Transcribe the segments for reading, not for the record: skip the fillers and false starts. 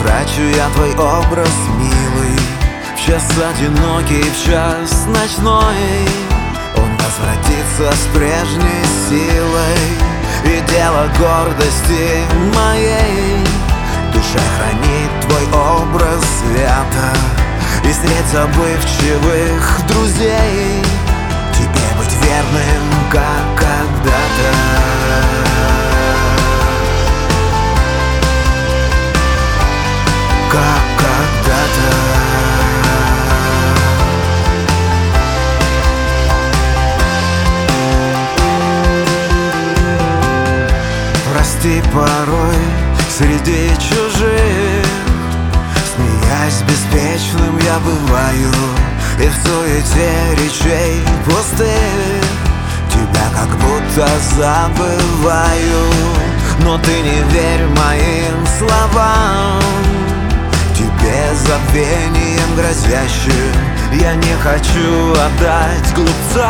Трачу я твой образ милый в час одинокий, в час ночной. Он возвратится с прежней силой, и дело гордости моей. Душа хранит твой образ свято, и средь забывчивых друзей тебе быть верным, как когда-то. Как когда-то. Прости, порой среди чужих, смеясь беспечным, я бываю, и в суете речей пустых тебя как будто забываю. Но ты не верь моим словам, тебе забвением грозящим я не хочу отдать глупцам.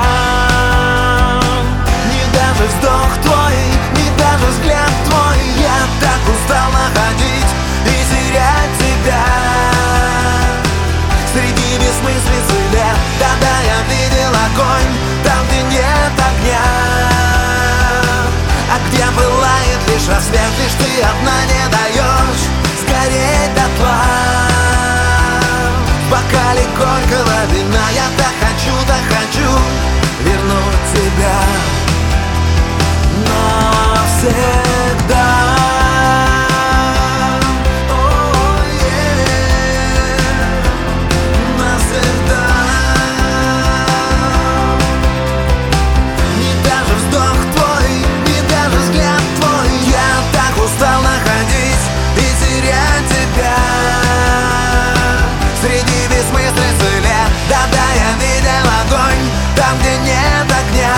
Не даже вздох твой, не даже взгляд твой, я так устал находить и терять тебя среди бессмыслицы лет. Тогда я видел огонь там, где нет огня, а где пылает лишь рассвет, лишь ты одна не даешь сгореть дотла. В бокале горького вина я так хочу вернуть тебя навсегда. Навсегда. Не даже вздох твой, не даже взгляд твой, я так устал находить и терять тебя среди бессмыслицы лет. Да-да, я видел огонь там, где нет огня,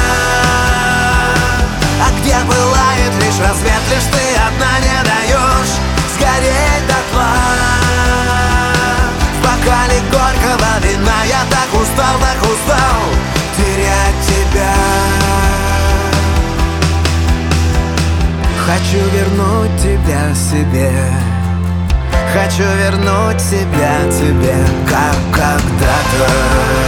а где пылает лишь рассвет, лишь ты одна не даешь сгореть дотла. В бокале горького вина я так устал терять тебя. Хочу вернуть тебя себе, хочу вернуть себя тебе, как когда-то.